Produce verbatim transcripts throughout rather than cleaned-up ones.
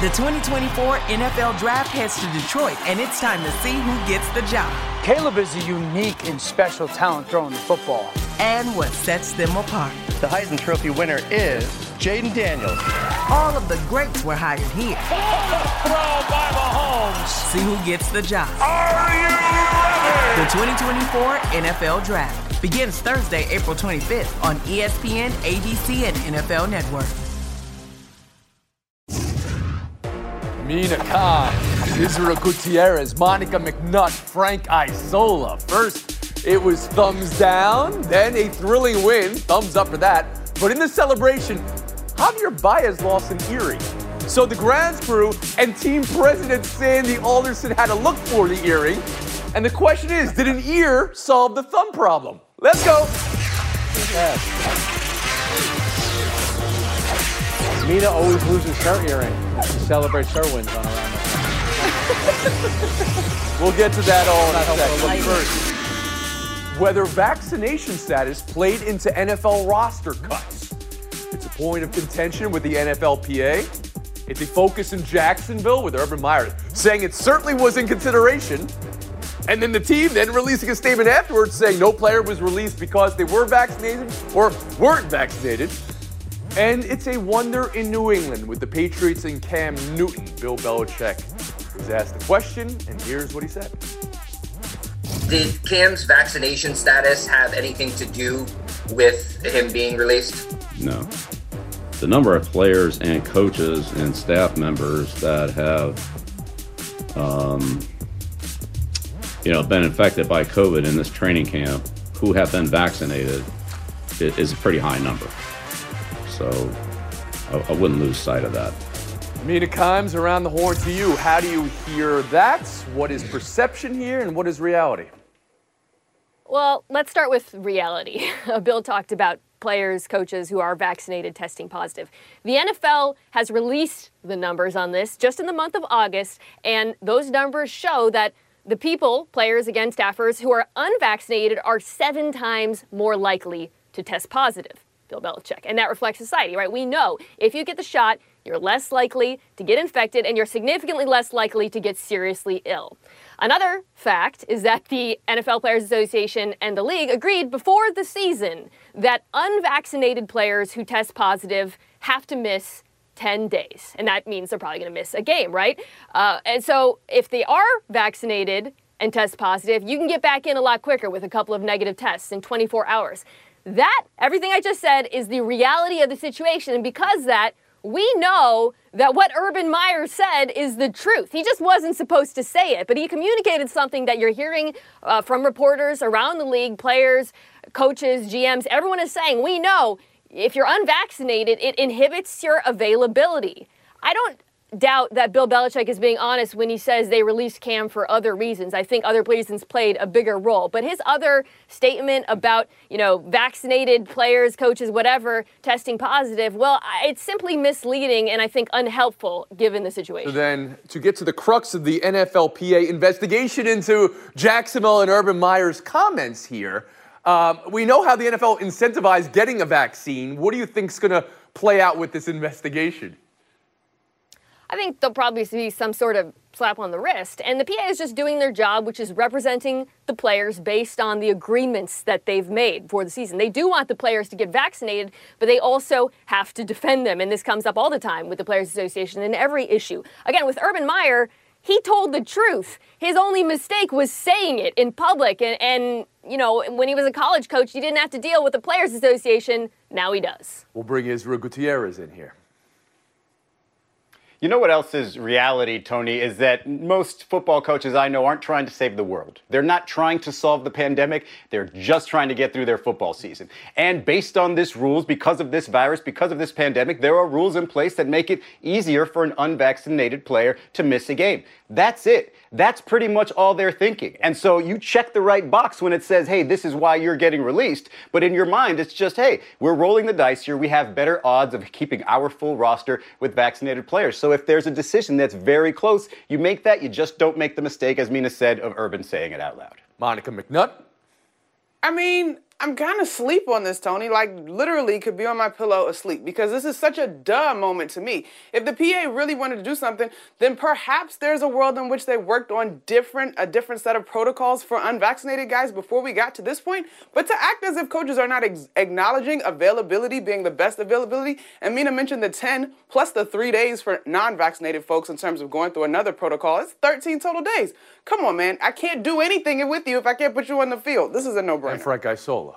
The twenty twenty-four N F L Draft heads to Detroit, and it's time to see who gets the job. Caleb is a unique and special talent throwing the football. And what sets them apart. The Heisman Trophy winner is Jaden Daniels. All of the greats were hired here. Throw by Mahomes. See who gets the job. Are you ready? The twenty twenty-four N F L Draft begins Thursday, April twenty-fifth on E S P N, A B C, and N F L Network. Mina Kimes, Israel Gutierrez, Monica McNutt, Frank Isola. First, it was thumbs down, then a thrilling win, thumbs up for that. But in the celebration, Javier Baez lost an earring. So the grounds crew and team president Sandy Alderson had to look for the earring. And the question is, did an ear solve the thumb problem? Let's go. Yes. Mina always loses her earring. She celebrates her wins on around the We'll get to that all in a second. First, whether vaccination status played into N F L roster cuts. It's a point of contention with the N F L P A. It's a focus in Jacksonville with Urban Meyer saying it certainly was in consideration. And then the team then releasing a statement afterwards saying no player was released because they were vaccinated or weren't vaccinated. And it's a wonder in New England with the Patriots and Cam Newton. Bill Belichick was asked the question, and here's what he said. Did Cam's vaccination status have anything to do with him being released? No. The number of players and coaches and staff members that have, um, you know, been infected by COVID in this training camp who have been vaccinated is a pretty high number. So I, I wouldn't lose sight of that. Mina Kimes, around the horn to you. How do you hear that? What is perception here and what is reality? Well, let's start with reality. Bill talked about players, coaches who are vaccinated testing positive. The N F L has released the numbers on this just in the month of August, and those numbers show that the people, players, again, staffers, who are unvaccinated are seven times more likely to test positive. Bill Belichick. And that reflects society, right? We know if you get the shot, you're less likely to get infected and you're significantly less likely to get seriously ill. Another fact is that the N F L Players Association and the league agreed before the season that unvaccinated players who test positive have to miss ten days. And that means they're probably going to miss a game, right? Uh, and so if they are vaccinated and test positive, you can get back in a lot quicker with a couple of negative tests in twenty-four hours. That, everything I just said, is the reality of the situation. And because of that, we know that what Urban Meyer said is the truth. He just wasn't supposed to say it, but he communicated something that you're hearing uh, from reporters around the league, players, coaches, G Ms. Everyone is saying, we know if you're unvaccinated, it inhibits your availability. I don't doubt that Bill Belichick is being honest when he says they released Cam for other reasons. I think other reasons played a bigger role. But his other statement about, you know, vaccinated players, coaches, whatever, testing positive, well, it's simply misleading and I think unhelpful given the situation. So then, to get to the crux of the N F L P A investigation into Jacksonville and Urban Meyer's comments here, um, we know how the N F L incentivized getting a vaccine. What do you think is going to play out with this investigation? I think there'll probably be some sort of slap on the wrist. And the P A is just doing their job, which is representing the players based on the agreements that they've made for the season. They do want the players to get vaccinated, but they also have to defend them. And this comes up all the time with the Players Association in every issue. Again, with Urban Meyer, he told the truth. His only mistake was saying it in public. And, and, you know, when he was a college coach, he didn't have to deal with the Players Association. Now he does. We'll bring Israel Gutierrez in here. You know what else is reality, Tony, is that most football coaches I know aren't trying to save the world. They're not trying to solve the pandemic. They're just trying to get through their football season. And based on this rules, because of this virus, because of this pandemic, there are rules in place that make it easier for an unvaccinated player to miss a game. That's it. That's pretty much all they're thinking. And so you check the right box when it says, hey, this is why you're getting released. But in your mind, it's just, hey, we're rolling the dice here. We have better odds of keeping our full roster with vaccinated players. So if there's a decision that's very close, you make that. You just don't make the mistake, as Mina said, of Urban saying it out loud. Monica McNutt? I mean, I'm kind of asleep on this, Tony. Like, literally could be on my pillow asleep because this is such a duh moment to me. If the P A really wanted to do something, then perhaps there's a world in which they worked on different a different set of protocols for unvaccinated guys before we got to this point. But to act as if coaches are not ex- acknowledging availability being the best availability, and Mina mentioned the ten plus the three days for non-vaccinated folks in terms of going through another protocol, it's thirteen total days. Come on, man. I can't do anything with you if I can't put you on the field. This is a no-brainer. And Frank Isola.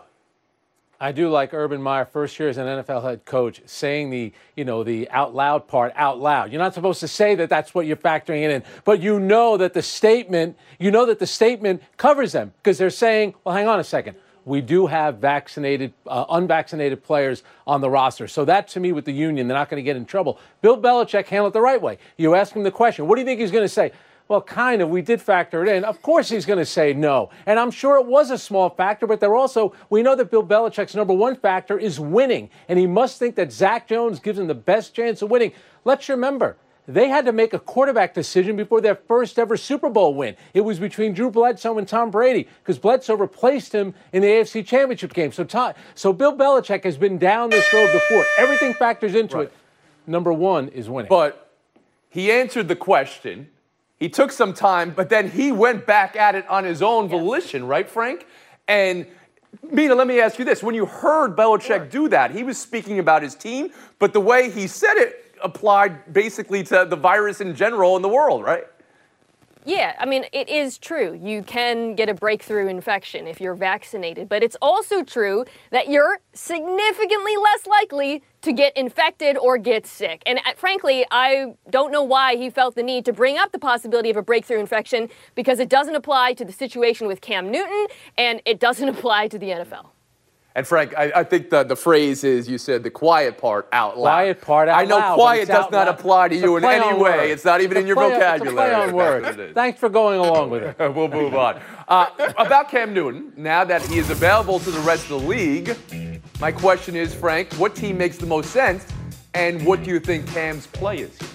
I do like Urban Meyer, first year as an N F L head coach, saying the, you know, the out loud part out loud. You're not supposed to say that that's what you're factoring in, but you know that the statement, you know that the statement covers them because they're saying, well, hang on a second. We do have vaccinated, uh, unvaccinated players on the roster. So that, to me, with the union, they're not going to get in trouble. Bill Belichick handled it the right way. You ask him the question, what do you think he's going to say? Well, kind of. We did factor it in. Of course he's going to say no. And I'm sure it was a small factor, but they're also, we know that Bill Belichick's number one factor is winning. And he must think that Zach Jones gives him the best chance of winning. Let's remember, they had to make a quarterback decision before their first ever Super Bowl win. It was between Drew Bledsoe and Tom Brady because Bledsoe replaced him in the A F C Championship game. So, Tom, so Bill Belichick has been down this road before. Everything factors into right. it. Number one is winning. But he answered the question. He took some time, but then he went back at it on his own yes. volition, right, Frank? And, Mina, let me ask you this. When you heard Belichick sure. do that, he was speaking about his team, but the way he said it applied basically to the virus in general in the world, right? Yeah, I mean, it is true. You can get a breakthrough infection if you're vaccinated, but it's also true that you're significantly less likely to get infected or get sick. And uh, frankly, I don't know why he felt the need to bring up the possibility of a breakthrough infection because it doesn't apply to the situation with Cam Newton and it doesn't apply to the N F L. And Frank, I, I think the, the phrase is, you said the quiet part out loud. Quiet part out loud. I know loud, quiet does not loud. apply to it's you in any way. Word. It's not even it's in your play, vocabulary. It's a play on words. Thanks for going along with it. We'll move on. Uh, about Cam Newton, now that he is available to the rest of the league, my question is, Frank, what team makes the most sense, and what do you think Cam's play is here?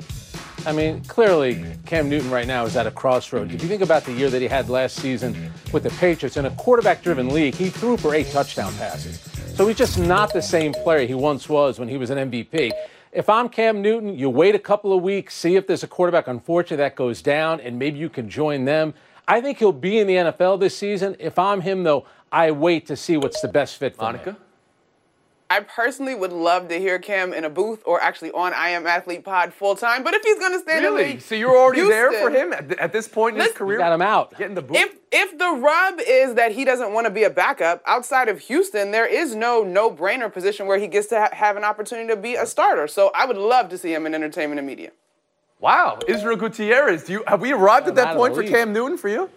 I mean, clearly, Cam Newton right now is at a crossroads. If you think about the year that he had last season with the Patriots, in a quarterback-driven league, he threw for eight touchdown passes. So he's just not the same player he once was when he was an M V P. If I'm Cam Newton, you wait a couple of weeks, see if there's a quarterback, unfortunately, that goes down, and maybe you can join them. I think he'll be in the N F L this season. If I'm him, though, I wait to see what's the best fit for Monica? him. I personally would love to hear Cam in a booth or actually on I Am Athlete Pod full time. But if he's going to stay really? in the league, so you're already Houston, there for him at, at this point in his career? You got him out. Get in the booth. If if the rub is that he doesn't want to be a backup outside of Houston, there is no no-brainer position where he gets to ha- have an opportunity to be a starter. So I would love to see him in entertainment and media. Wow, Israel Gutierrez, do you have we arrived at that point for Cam Newton for you?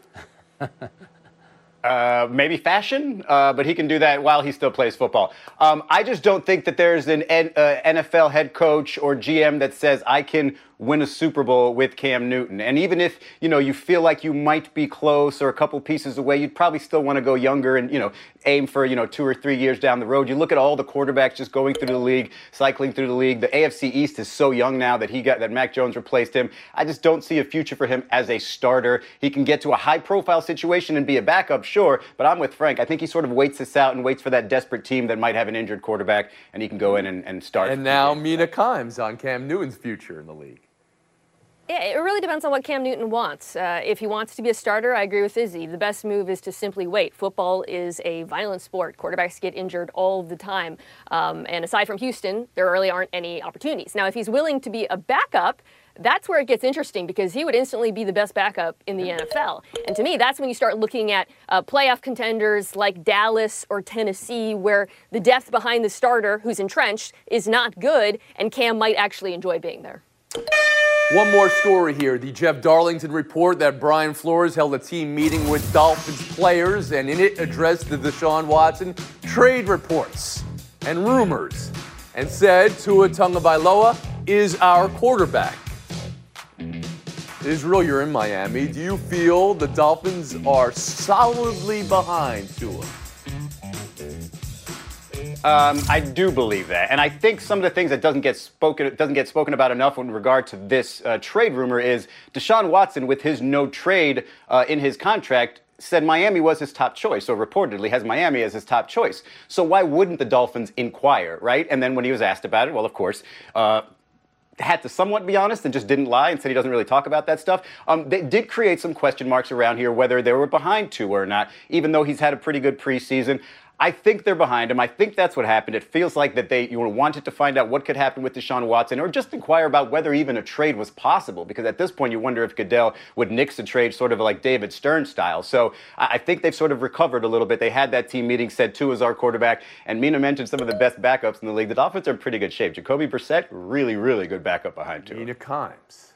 Uh, maybe fashion, uh, but he can do that while he still plays football. Um, I just don't think that there's an N- uh, N F L head coach or G M that says I can win a Super Bowl with Cam Newton. And even if, you know, you feel like you might be close or a couple pieces away, you'd probably still want to go younger and, you know, aim for, you know, two or three years down the road. You look at all the quarterbacks just going through the league, cycling through the league. The A F C East is so young now that he got that Mac Jones replaced him. I just don't see a future for him as a starter. He can get to a high-profile situation and be a backup, sure, but I'm with Frank. I think he sort of waits this out and waits for that desperate team that might have an injured quarterback, and he can go in and, and start. And now Mina Kimes on Cam Newton's future in the league. Yeah, it really depends on what Cam Newton wants. Uh, if he wants to be a starter, I agree with Izzy. The best move is to simply wait. Football is a violent sport. Quarterbacks get injured all the time. Um, and aside from Houston, there really aren't any opportunities. Now, if he's willing to be a backup, that's where it gets interesting because he would instantly be the best backup in the N F L. And to me, that's when you start looking at uh, playoff contenders like Dallas or Tennessee, where the depth behind the starter who's entrenched is not good, and Cam might actually enjoy being there. One more story here. The Jeff Darlington report that Brian Flores held a team meeting with Dolphins players and in it addressed the Deshaun Watson trade reports and rumors and said Tua Tagovailoa is our quarterback. Israel, you're in Miami. Do you feel the Dolphins are solidly behind Tua? Um, I do believe that, and I think some of the things that doesn't get spoken doesn't get spoken about enough in regard to this uh, trade rumor is Deshaun Watson, with his no trade uh, in his contract, said Miami was his top choice, or reportedly has Miami as his top choice. So why wouldn't the Dolphins inquire, right? And then when he was asked about it, well, of course, uh, had to somewhat be honest and just didn't lie and said he doesn't really talk about that stuff. Um, they did create some question marks around here whether they were behind Tua or not, even though he's had a pretty good preseason. I think they're behind him. I think that's what happened. It feels like that they you wanted to find out what could happen with Deshaun Watson, or just inquire about whether even a trade was possible, because at this point you wonder if Goodell would nix a trade sort of like David Stern style. So I think they've sort of recovered a little bit. They had that team meeting, said Tua is our quarterback, and Mina mentioned some of the best backups in the league. The Dolphins are in pretty good shape. Jacoby Brissett, really, really good backup behind Tua. Mina Kimes.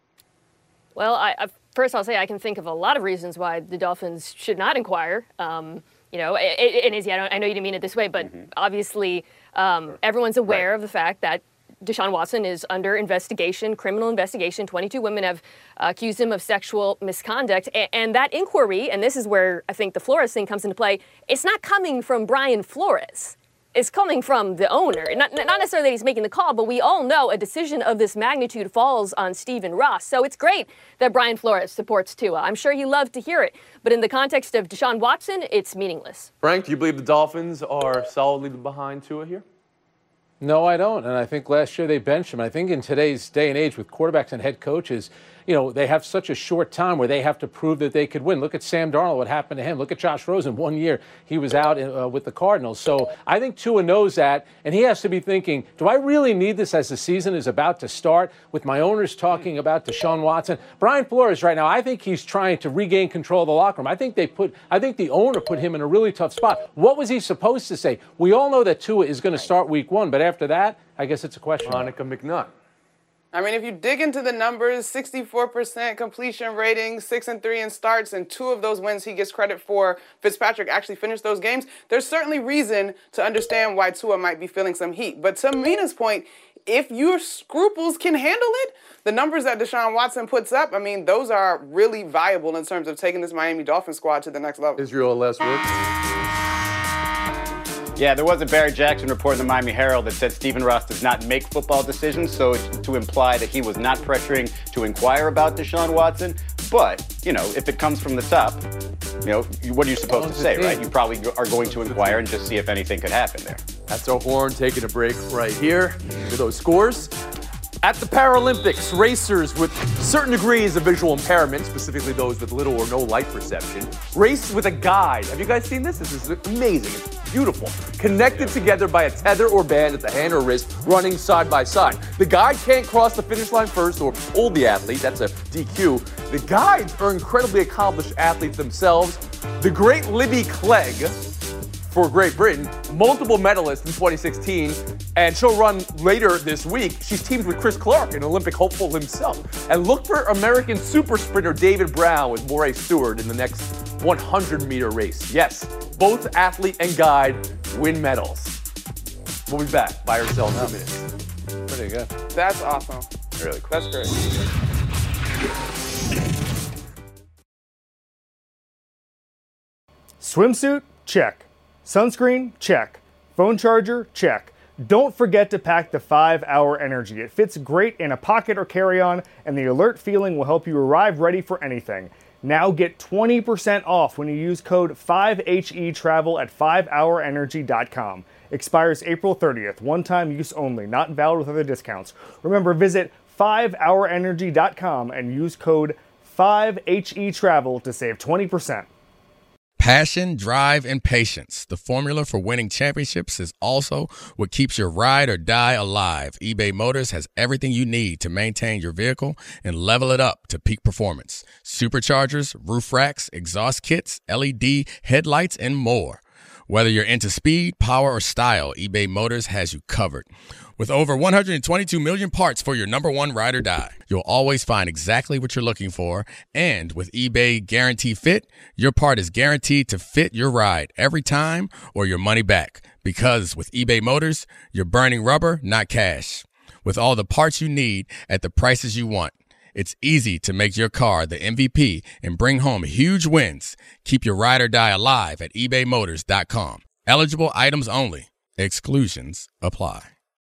Well, I, I, first I'll say I can think of a lot of reasons why the Dolphins should not inquire. Um, You know, and Izzy, I, don't, I know you didn't mean it this way, but mm-hmm. obviously um, sure. everyone's aware right. of the fact that Deshaun Watson is under investigation, criminal investigation. twenty-two women have uh, accused him of sexual misconduct. And, and that inquiry, and this is where I think the Flores thing comes into play, it's not coming from Brian Flores. It's coming from the owner. Not, not necessarily that he's making the call, but we all know a decision of this magnitude falls on Stephen Ross. So it's great that Brian Flores supports Tua. I'm sure he loved to hear it. But in the context of Deshaun Watson, it's meaningless. Frank, do you believe the Dolphins are solidly behind Tua here? No, I don't. And I think last year they benched him. I think in today's day and age with quarterbacks and head coaches, you know, they have such a short time where they have to prove that they could win. Look at Sam Darnold, what happened to him. Look at Josh Rosen. One year he was out uh, with the Cardinals. So I think Tua knows that, and he has to be thinking, do I really need this as the season is about to start with my owners talking about Deshaun Watson? Brian Flores right now, I think he's trying to regain control of the locker room. I think they put, I think the owner put him in a really tough spot. What was he supposed to say? We all know that Tua is going to start week one, but after that, I guess it's a question. Monica McNutt. I mean, if you dig into the numbers, sixty-four percent completion rating, six and three in starts, and two of those wins he gets credit for. Fitzpatrick actually finished those games. There's certainly reason to understand why Tua might be feeling some heat. But to Mina's point, if your scruples can handle it, the numbers that Deshaun Watson puts up, I mean, those are really viable in terms of taking this Miami Dolphins squad to the next level. Israel Leswood. Yeah, there was a Barry Jackson report in the Miami Herald that said Stephen Ross does not make football decisions, so to imply that he was not pressuring to inquire about Deshaun Watson. But, you know, if it comes from the top, you know, what are you supposed to say, right? You probably are going to inquire and just see if anything could happen there. That's our horn taking a break right here with those scores. At the Paralympics, racers with certain degrees of visual impairment, specifically those with little or no light perception, race with a guide. Have you guys seen this? This is amazing. It's beautiful. Connected together by a tether or band at the hand or wrist, running side by side. The guide can't cross the finish line first or pull the athlete. That's a D Q. The guides are incredibly accomplished athletes themselves. The great Libby Clegg, for Great Britain, multiple medalist in twenty sixteen, and she'll run later this week. She's teamed with Chris Clark, an Olympic hopeful himself. And look for American super sprinter David Brown with Moray Stewart in the next one hundred meter race. Yes, both athlete and guide win medals. We'll be back by ourselves in two minutes. Pretty good. That's awesome. Really cool. That's great. Swimsuit? Check. Sunscreen? Check. Phone charger? Check. Don't forget to pack the five hour Energy. It fits great in a pocket or carry-on, and the alert feeling will help you arrive ready for anything. Now get twenty percent off when you use code five H E travel at five hour energy dot com. Expires April thirtieth. One-time use only. Not valid with other discounts. Remember, visit five hour energy dot com and use code five H E travel to save twenty percent. Passion, drive, and patience. The formula for winning championships is also what keeps your ride or die alive. eBay Motors has everything you need to maintain your vehicle and level it up to peak performance. Superchargers, roof racks, exhaust kits, L E D headlights, and more. Whether you're into speed, power, or style, eBay Motors has you covered. With over one hundred twenty-two million parts for your number one ride or die, you'll always find exactly what you're looking for. And with eBay Guarantee Fit, your part is guaranteed to fit your ride every time or your money back. Because with eBay Motors, you're burning rubber, not cash. With all the parts you need at the prices you want, it's easy to make your car the M V P and bring home huge wins. Keep your ride or die alive at ebay motors dot com. Eligible items only. Exclusions apply.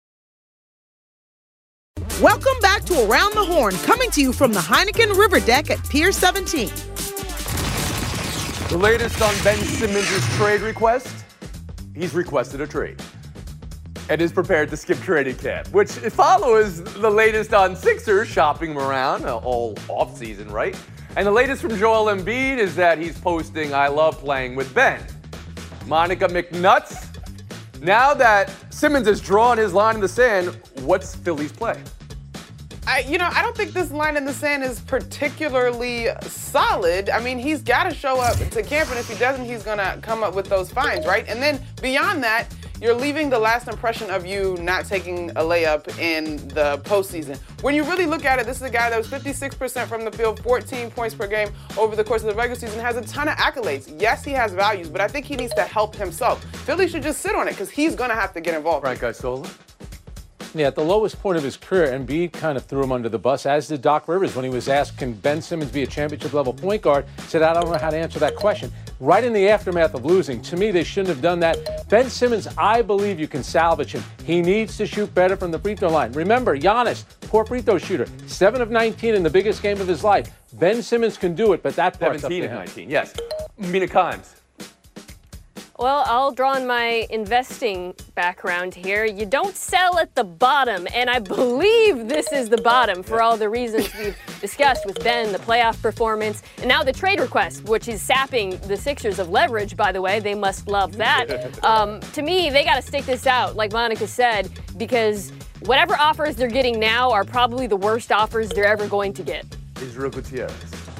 Welcome back to Around the Horn, coming to you from the Heineken River Deck at Pier seventeen. The latest on Ben Simmons' trade request, he's requested a trade and is prepared to skip training camp, which follows the latest on Sixers shopping him around uh, all offseason, right? And the latest from Joel Embiid is that he's posting, "I love playing with Ben." Monica McNuts, now that Simmons has drawn his line in the sand, what's Philly's play? I, you know, I don't think this line in the sand is particularly solid. I mean, he's got to show up to camp, and if he doesn't, he's going to come up with those fines, right? And then beyond that, you're leaving the last impression of you not taking a layup in the postseason. When you really look at it, this is a guy that was fifty-six percent from the field, fourteen points per game over the course of the regular season, has a ton of accolades. Yes, he has values, but I think he needs to help himself. Philly should just sit on it because he's going to have to get involved. Frank Isola? Yeah, at the lowest point of his career, Embiid kind of threw him under the bus, as did Doc Rivers when he was asked, can Ben Simmons be a championship-level point guard? He said, I don't know how to answer that question. Right in the aftermath of losing, to me, they shouldn't have done that. Ben Simmons, I believe you can salvage him. He needs to shoot better from the free throw line. Remember, Giannis, poor free throw shooter, seven of nineteen in the biggest game of his life. Ben Simmons can do it, but that part's up to him. seventeen of nineteen, yes. Mina Kimes. Well, I'll draw on my investing background here. You don't sell at the bottom, and I believe this is the bottom for all the reasons we've discussed with Ben, the playoff performance, and now the trade request, which is sapping the Sixers of leverage, by the way. They must love that. Um, to me, they got to stick this out, like Monica said, because whatever offers they're getting now are probably the worst offers they're ever going to get. Israel Gutierrez.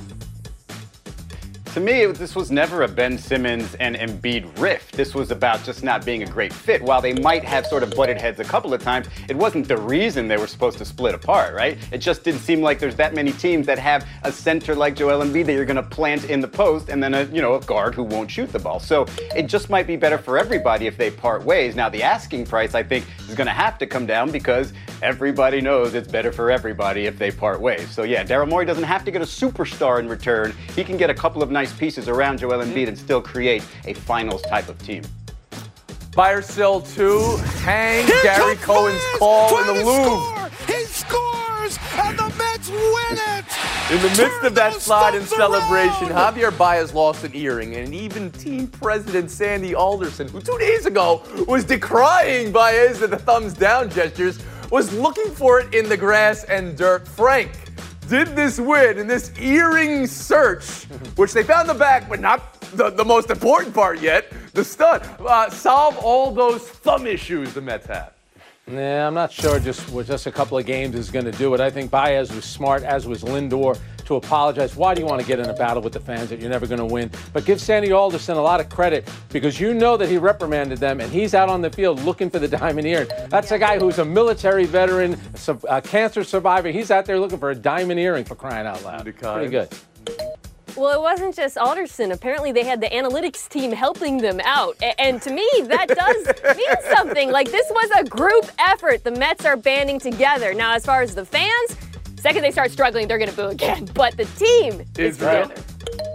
To me, this was never a Ben Simmons and Embiid rift. This was about just not being a great fit. While they might have sort of butted heads a couple of times, it wasn't the reason they were supposed to split apart, right? It just didn't seem like there's that many teams that have a center like Joel Embiid that you're going to plant in the post and then a, you know, a guard who won't shoot the ball. So it just might be better for everybody if they part ways. Now, the asking price, I think, is going to have to come down because everybody knows it's better for everybody if they part ways. So yeah, Daryl Morey doesn't have to get a superstar in return. He can get a couple of nice pieces around Joel Embiid and still create a finals type of team. Buy or sell two, hang Here Gary Cohen's Baez, call in the trying to Louvre. score. He scores, and the Mets win it. In the midst of that slide and thumbs celebration, around. Javier Baez lost an earring, and even team president Sandy Alderson, who two days ago was decrying Baez and the thumbs down gestures, was looking for it in the grass and dirt. Frank, did this win in this earring search, which they found the back, but not the, the most important part yet, the stud, uh, solve all those thumb issues the Mets have? Nah, I'm not sure just with just a couple of games is going to do it. I think Baez was smart, as was Lindor, to apologize. Why do you want to get in a battle with the fans that you're never going to win? But give Sandy Alderson a lot of credit because you know that he reprimanded them and he's out on the field looking for the diamond earring. That's a guy who's a military veteran, a cancer survivor. He's out there looking for a diamond earring, for crying out loud. Pretty good. Well, it wasn't just Alderson. Apparently, they had the analytics team helping them out. A- and to me, that does mean something. Like, this was a group effort. The Mets are banding together. Now, as far as the fans, second they start struggling, they're going to boo again. But the team is Israel. together.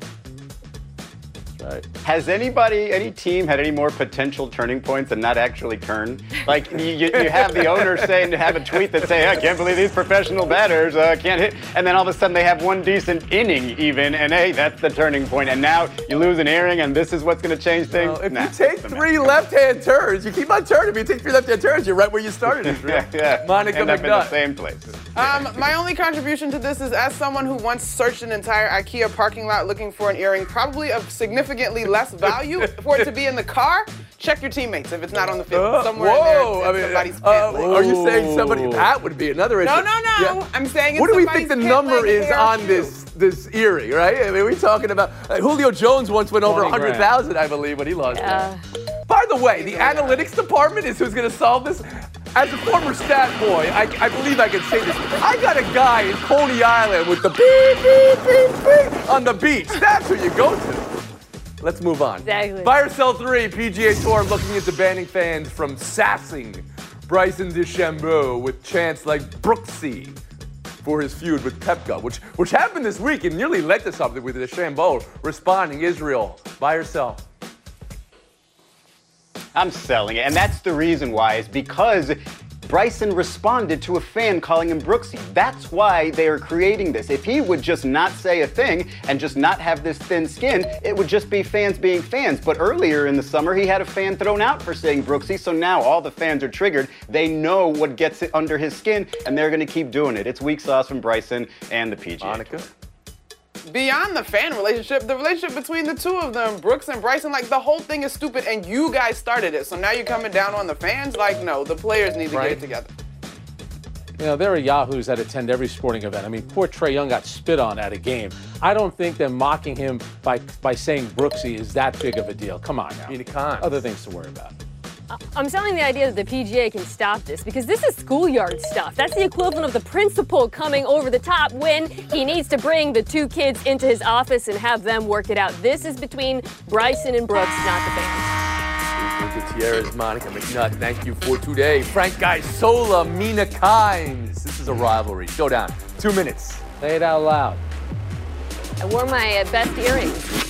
Right. Has anybody, any team had any more potential turning points and not actually turn? Like, you, you have the owner saying to have a tweet that say, I can't believe these professional batters uh, can't hit. And then all of a sudden they have one decent inning even, and hey, that's the turning point. And now you lose an earring, and this is what's going to change things? Well, if nah, you take three left-hand turns, you keep on turning. If you take three left-hand turns, you're right where you started, Israel. yeah, yeah. Monica End up in the McNutt. same place. Um, my only contribution to this is as someone who once searched an entire IKEA parking lot looking for an earring, probably of significantly less value for it to be in the car, check your teammates if it's not on the field. Uh, Somewhere whoa, in there, I mean, somebody's uh, pants. are you saying somebody, that would be another issue. No, no, no. Yeah. I'm saying it's What do we think the somebody's number pant leg is hair on shoe. this this earring, right? I mean, we're talking about, uh, Julio Jones once went over twenty one hundred thousand, I believe, when he lost Yeah. it. By the way, the analytics department is who's going to solve this. As a former stat boy, I, I believe I can say this. I got a guy in Coney Island with the beep, beep, beep, beep on the beach. That's who you go to. Let's move on. Exactly. Buy or sell three, P G A Tour looking into banning fans from sassing Bryson DeChambeau with chants like Brooksy for his feud with Koepka, which which happened this week and nearly led to something with DeChambeau responding. Israel, buy or sell? I'm selling it, and that's the reason why, is because Bryson responded to a fan calling him Brooksy. That's why they are creating this. If he would just not say a thing and just not have this thin skin, it would just be fans being fans. But earlier in the summer, he had a fan thrown out for saying Brooksy, so now all the fans are triggered. They know what gets it under his skin, and they're going to keep doing it. It's weak sauce from Bryson and the P G A. Monica? Beyond the fan relationship, the relationship between the two of them, Brooks and Bryson, like the whole thing is stupid and you guys started it. So now you're coming down on the fans? Like, no, the players need to Right. get it together. You know, there are yahoos that attend every sporting event. I mean, poor Trae Young got spit on at a game. I don't think them mocking him by by saying Brooksy is that big of a deal. Come on now. Other things to worry about. I'm selling the idea that the P G A can stop this because this is schoolyard stuff. That's the equivalent of the principal coming over the top when he needs to bring the two kids into his office and have them work it out. This is between Bryson and Brooks, not the fans. Gutierrez, Monica McNutt, thank you for today. Frank Isola, Mina Kimes. This is a rivalry. Showdown. Two minutes. Say it out loud. I wore my uh, best earrings.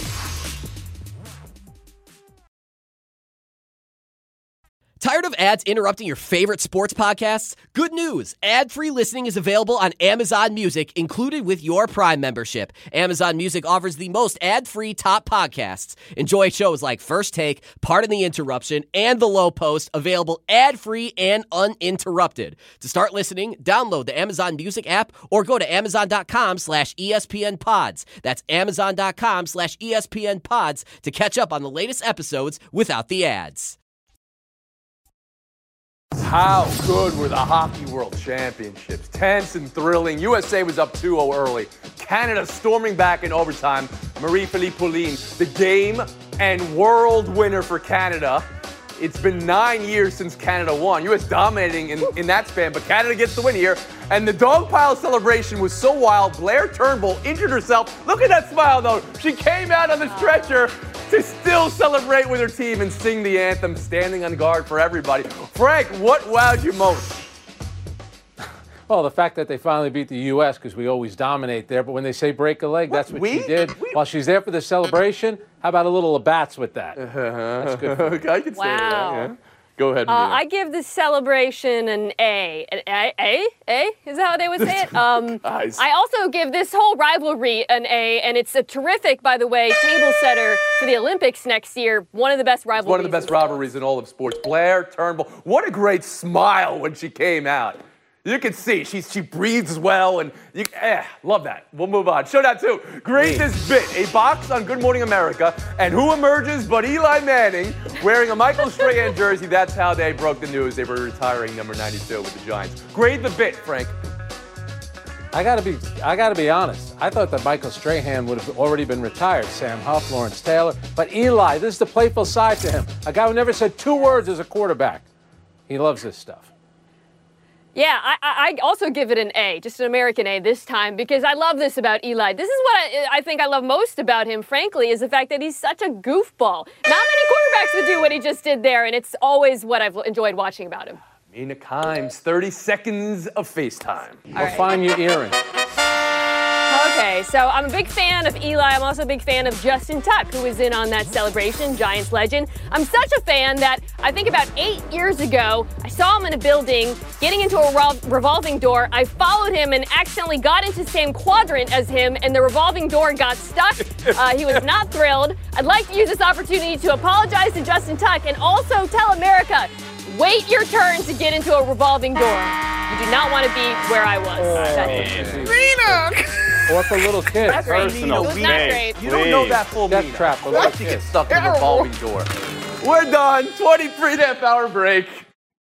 Tired of ads interrupting your favorite sports podcasts? Good news! Ad-free listening is available on Amazon Music, included with your Prime membership. Amazon Music offers the most ad-free top podcasts. Enjoy shows like First Take, Pardon the Interruption, and The Low Post, available ad-free and uninterrupted. To start listening, download the Amazon Music app or go to amazon.com slash ESPN pods. That's amazon.com slash ESPN pods to catch up on the latest episodes without the ads. How good were the Hockey World Championships? Tense and thrilling. U S A was up two oh early. Canada storming back in overtime. Marie-Philippe Poulin, the game and world winner for Canada. It's been nine years since Canada won. U S dominating in, in that span, but Canada gets the win here. And the dog pile celebration was so wild. Blair Turnbull injured herself. Look at that smile, though. She came out on the stretcher to still celebrate with her team and sing the anthem, standing on guard for everybody. Frank, what wowed you most? Well, the fact that they finally beat the U S because we always dominate there. But when they say break a leg, that's what we? she did. We? While she's there for the celebration, how about a little of bats with that? That's good. For her. I can say that, yeah. Go ahead, Uh, Mina. I give this celebration an A. An A? A? A? Is that how they would say it? Um, Guys. I also give this whole rivalry an A, and it's a terrific, by the way, table setter for the Olympics next year. One of the best rivalries. One of the best rivalries in all of sports. Blair Turnbull. What a great smile when she came out. You can see she she breathes well, and you eh, love that. We'll move on. Showdown two. Greatest bit. A box on Good Morning America, and who emerges but Eli Manning wearing a Michael Strahan jersey. That's how they broke the news. They were retiring number ninety-two with the Giants. Grade the bit, Frank. I gotta be, I gotta be honest. I thought that Michael Strahan would have already been retired. Sam Huff, Lawrence Taylor, but Eli, this is the playful side to him. A guy who never said two words as a quarterback. He loves this stuff. Yeah, I, I also give it an A, just an American A this time, because I love this about Eli. This is what I, I think I love most about him, frankly, is the fact that he's such a goofball. Not many quarterbacks would do what he just did there, and it's always what I've enjoyed watching about him. Mina Kimes, thirty seconds of FaceTime. I'll right. find your earring. Okay, so I'm a big fan of Eli. I'm also a big fan of Justin Tuck, who was in on that celebration, Giants legend. I'm such a fan that I think about eight years ago, I saw him in a building getting into a revol- revolving door. I followed him and accidentally got into the same quadrant as him, and the revolving door got stuck. Uh, he was not thrilled. I'd like to use this opportunity to apologize to Justin Tuck and also tell America, wait your turn to get into a revolving door. You do not want to be where I was. That's Mina! Or for little kids. That's personal. It was not great. You don't know that full Death Mina. trap for Why little she get kids. stuck in a revolving door? We're done. twenty-three and a half hour break.